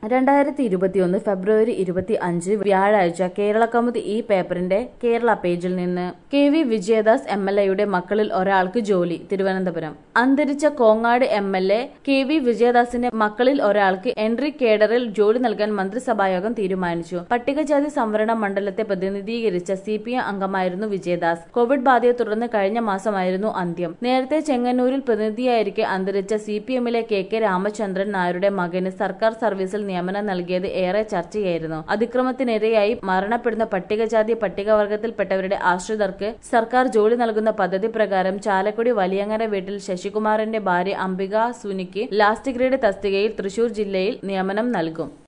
2021 ഫെബ്രുവരി 25 വ്യാഴാഴ്ച കേരള കൗമുദി ഈ പേപ്പറിന്റെ കേരള പേജിൽ നിന്ന് കെ.വി. വിജയദാസ് എം.എൽ.എയുടെ മക്കളിൽ ഒരാൾക്ക് ജോലി. തിരുവനന്തപുരം. അന്തരിച്ച കോങ്ങാട് എം.എൽ.എ കെ.വി. വിജയദാസിന്റെ മക്കളിൽ ഒരാൾക്ക് എൻട്രി കേഡറിൽ ജോലി നൽകാൻ മന്ത്രിസഭായോഗം തീരുമാനിച്ചു. പട്ടികജാതി സംവരണ മണ്ഡലത്തെ പ്രതിനിധീകരിച്ച CPM അംഗമായിരുന്നു വിജയദാസ്. കോവിഡ് ബാധയെ തുടർന്ന് കഴിഞ്ഞ മാസമായിരുന്നു അന്ത്യം. നേരത്തെ ചെങ്ങന്നൂരിൽ പ്രതിനിധിയായിരിക്കെ അന്തരിച്ച CPMലെ കെ രാമചന്ദ്രൻ നായരുടെ മകന് സർക്കാർ സർവീസിൽ നിയമനം നൽകിയത് ഏറെ ചർച്ചയായിരുന്നു. അതിക്രമത്തിനിരയായി മരണപ്പെടുന്ന പട്ടികജാതി പട്ടികവർഗത്തിൽപ്പെട്ടവരുടെ ആശ്രിതർക്ക് സർക്കാർ ജോലി നൽകുന്ന പദ്ധതി പ്രകാരം ചാലക്കുടി വലിയങ്ങര വീട്ടിൽ ശശികുമാറിന്റെ ഭാര്യ അംബിക സുനിക്ക് ലാസ്റ്റ് ഗ്രേഡ് തസ്തികയിൽ തൃശൂർ ജില്ലയിൽ നിയമനം നൽകും.